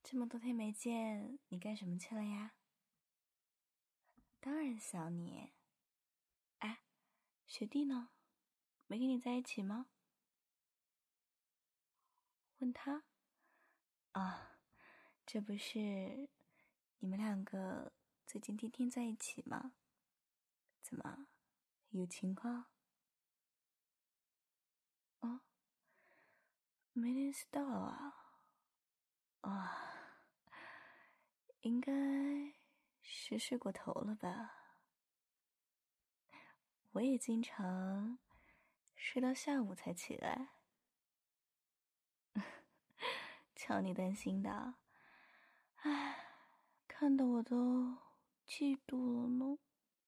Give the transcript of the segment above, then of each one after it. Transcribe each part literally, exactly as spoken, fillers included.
这么多天没见，你干什么去了呀？当然想你。哎，学弟呢？没跟你在一起吗？问他？啊，这不是你们两个最近天天在一起吗？怎么，有情况？哦，没联系到啊。啊，应该是睡过头了吧？我也经常睡到下午才起来。瞧你担心的，唉，看得我都嫉妒了呢。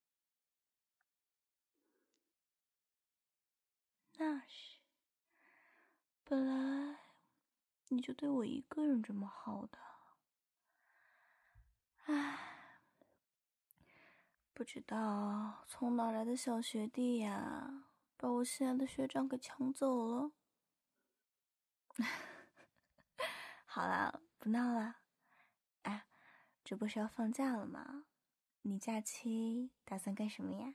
那是，本来你就对我一个人这么好的，唉，不知道从哪来的小学弟呀，把我心爱的学长给抢走了。好啦，不闹了。哎，这不是要放假了吗？你假期打算干什么呀？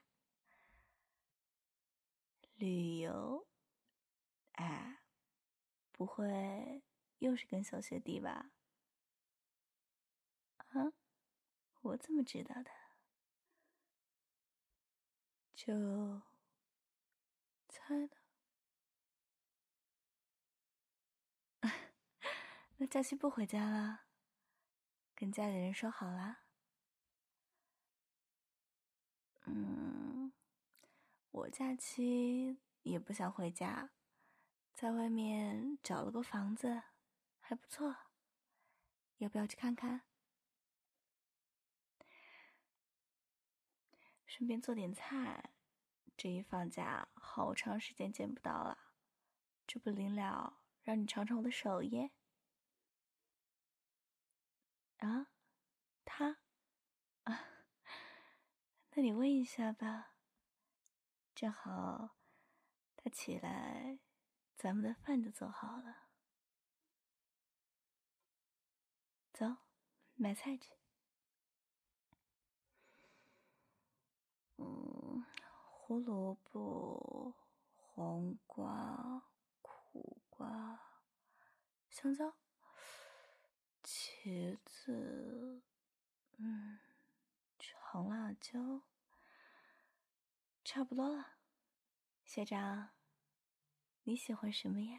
旅游？哎，不会又是跟小学弟吧？啊？我怎么知道的？就猜的。那假期不回家了？跟家里人说好了？嗯，我假期也不想回家，在外面找了个房子，还不错，要不要去看看？顺便做点菜，这一放假好长时间见不到了，这不临了让你尝尝我的手艺。啊，他啊，那你问一下吧，正好他起来，咱们的饭就做好了。走，买菜去。嗯，胡萝卜、黄瓜、苦瓜、香蕉、茄子，嗯，长辣椒，差不多了。学长，你喜欢什么呀？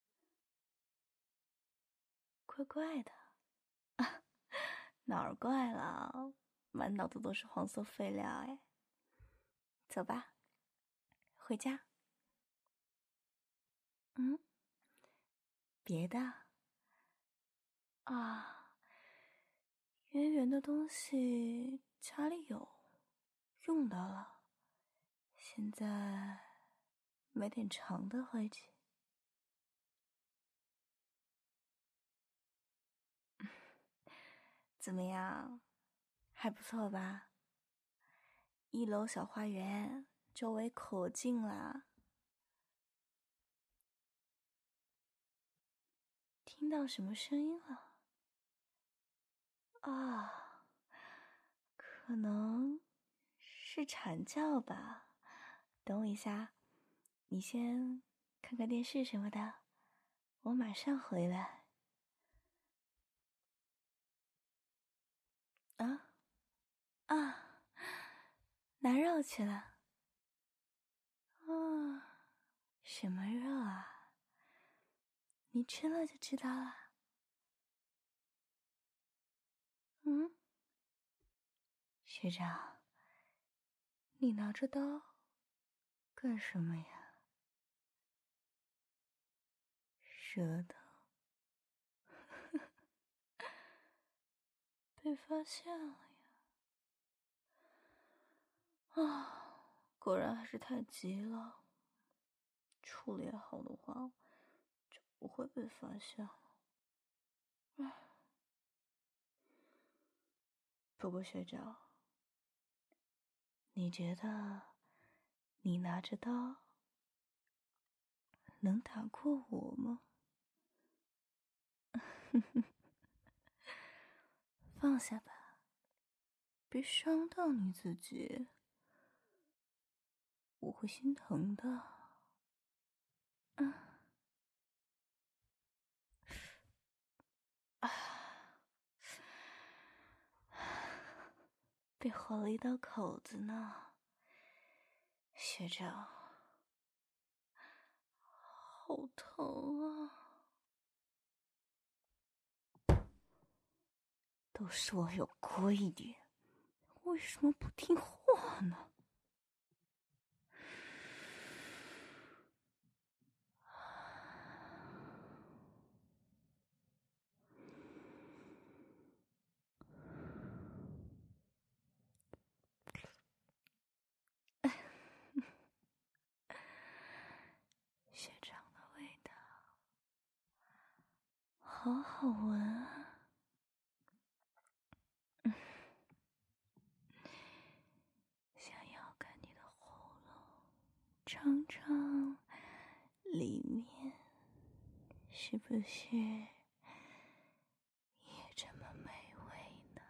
怪怪的。啊，哪儿怪了？满脑子都是黄色废料哎。走吧，回家。嗯，别的啊，圆圆的东西家里有，用到了，现在买点长的回去。怎么样，还不错吧？一楼小花园，周围可近啦。听到什么声音了？啊，可能是蝉叫吧。等我一下，你先看看电视什么的，我马上回来。啊啊，哪肉去了？啊，什么肉啊？你吃了就知道了。嗯，学长，你拿着刀干什么呀？舌头被发现了呀！啊，果然还是太急了。处理好的话，就不会被发现了。唉，不过学长，你觉得你拿着刀能打过我吗？ 放下吧，别伤到你自己，我会心疼的。啊啊！被划了一道口子呢，学长，好疼啊！都说我有规矩，为什么不听话呢？学长的味道，好好闻啊！嗯，想要看你的喉咙，尝尝里面是不是也这么美味呢？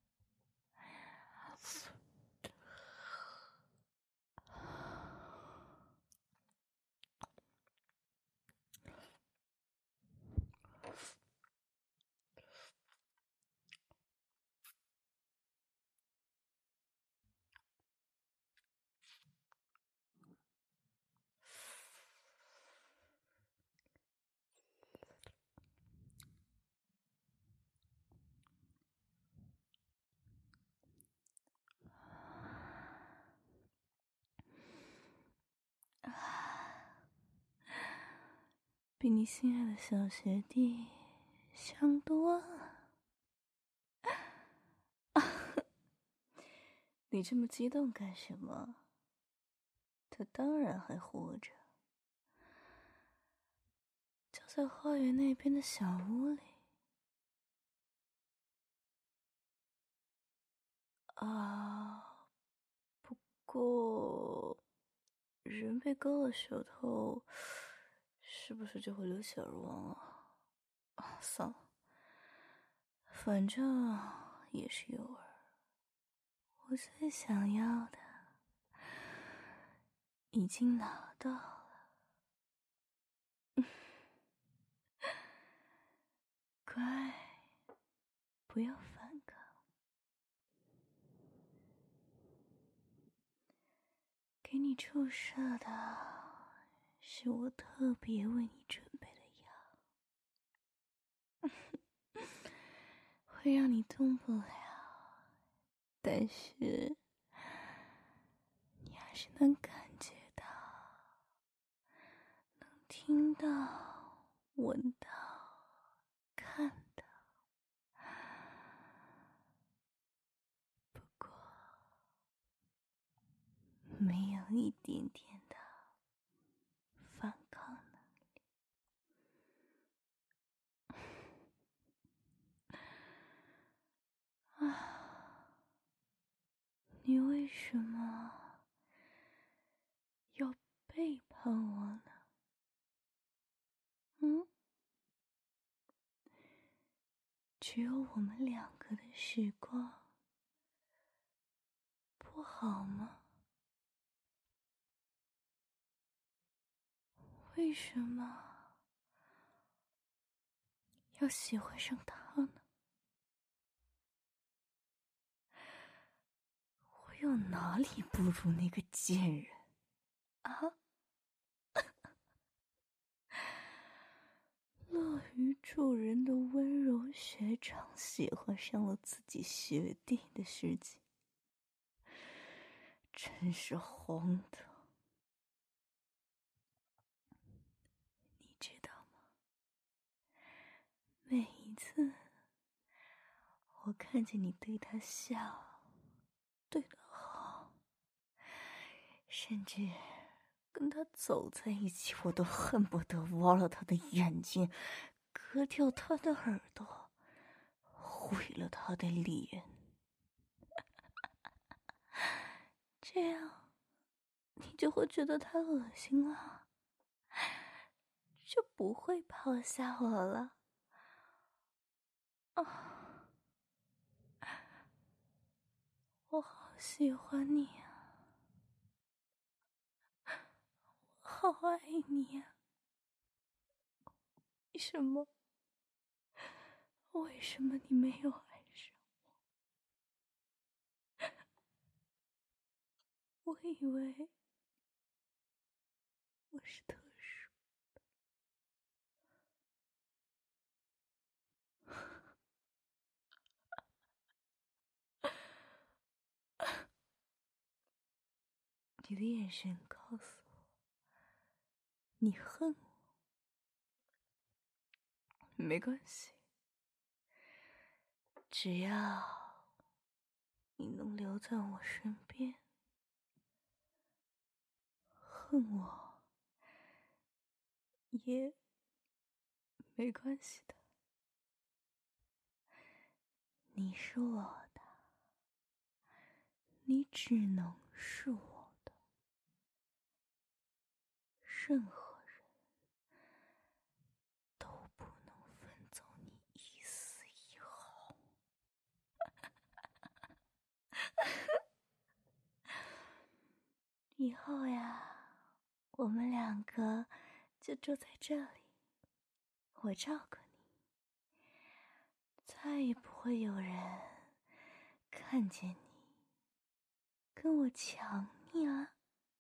比你心爱的小学弟香多了。你这么激动干什么？他当然还活着，就在花园那边的小屋里。啊，不过人被割了舌头，是不是就会流血而亡啊？啊，算了，反正也是诱饵。我最想要的已经拿到了。乖，不要反抗。给你注射的是我特别为你准备的药，会让你动不了，但是你还是能感觉到，能听到，闻到，看到。不过没有一点点的反抗能力。啊，你为什么要背叛我呢？嗯？只有我们两个的时光，不好吗？为什么要喜欢上他呢？我有哪里不如那个贱人啊？乐于助人的温柔学长喜欢上了自己学弟的事情，真是荒唐。你知道吗？每一次我看见你对他笑，对他好，甚至跟他走在一起，我都恨不得挖了他的眼睛，割掉他的耳朵，毁了他的脸。这样你就会觉得他恶心了，就不会抛下我了。啊， 我好喜欢你啊，我好爱你呀、为什么？为什么你没有爱上我？我以为我是特殊。你的眼神告诉我，你恨我。没关系，只要你能留在我身边，恨我也没关系的。你是我的，你只能是我的，任何人都不能分走你一丝一毫。以后呀，我们两个就住在这里，我照顾你，再也不会有人看见你跟我抢你啊。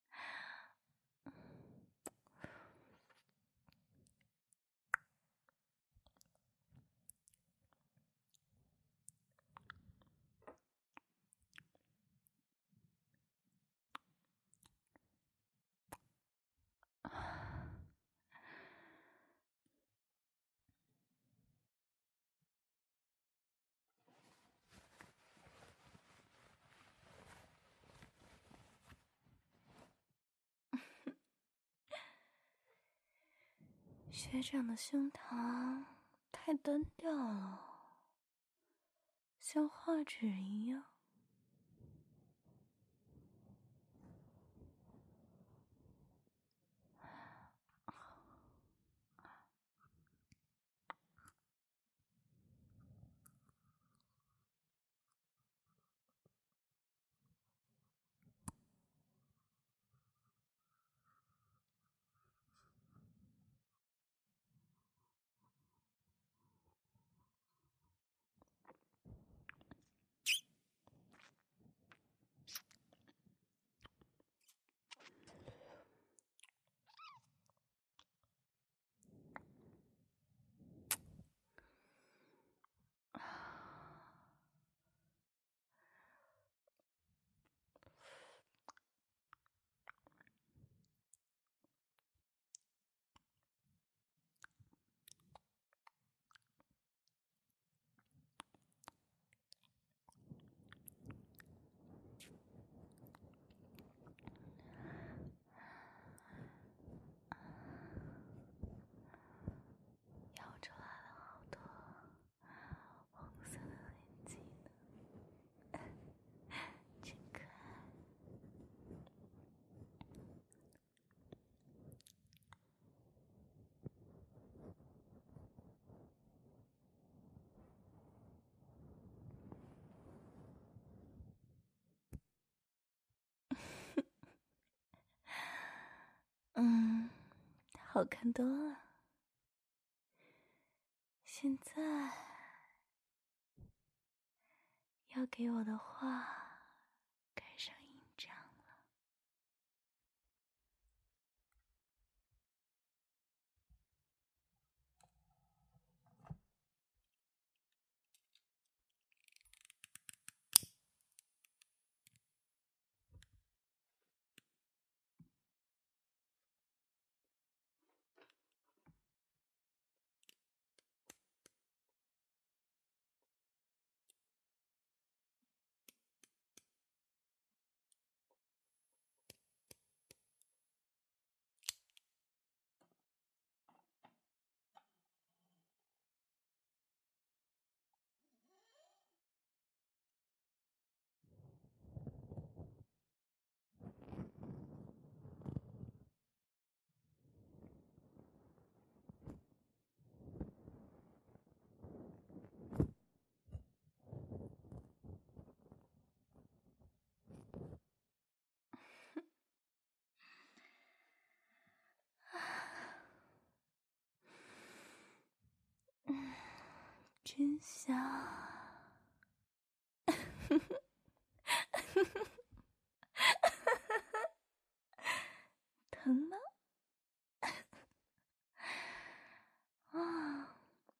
学长的胸膛太单调了，像画纸一样。咬出来了好多红色的痕迹呢，真可爱。嗯，好看多了。现在要给我的话盖上印章了。 真香。疼吗？啊，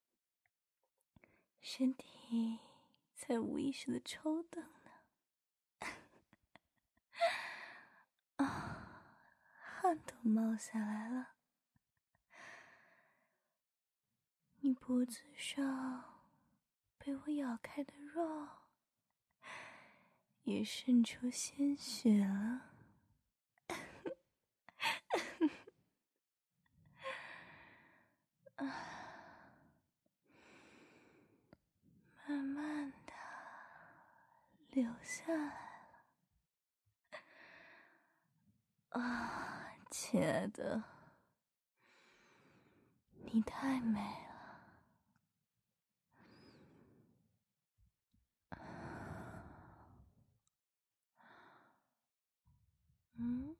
身体在无意识的抽动呢。啊，汗都冒下来了。你脖子上被我咬开的肉也渗出鲜血了。啊，慢慢的流下来了。啊，亲爱的，你太美了。嗯，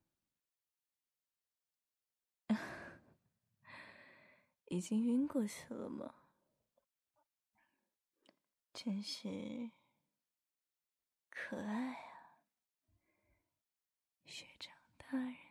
已经晕过去了吗？真是可爱啊，学长大人。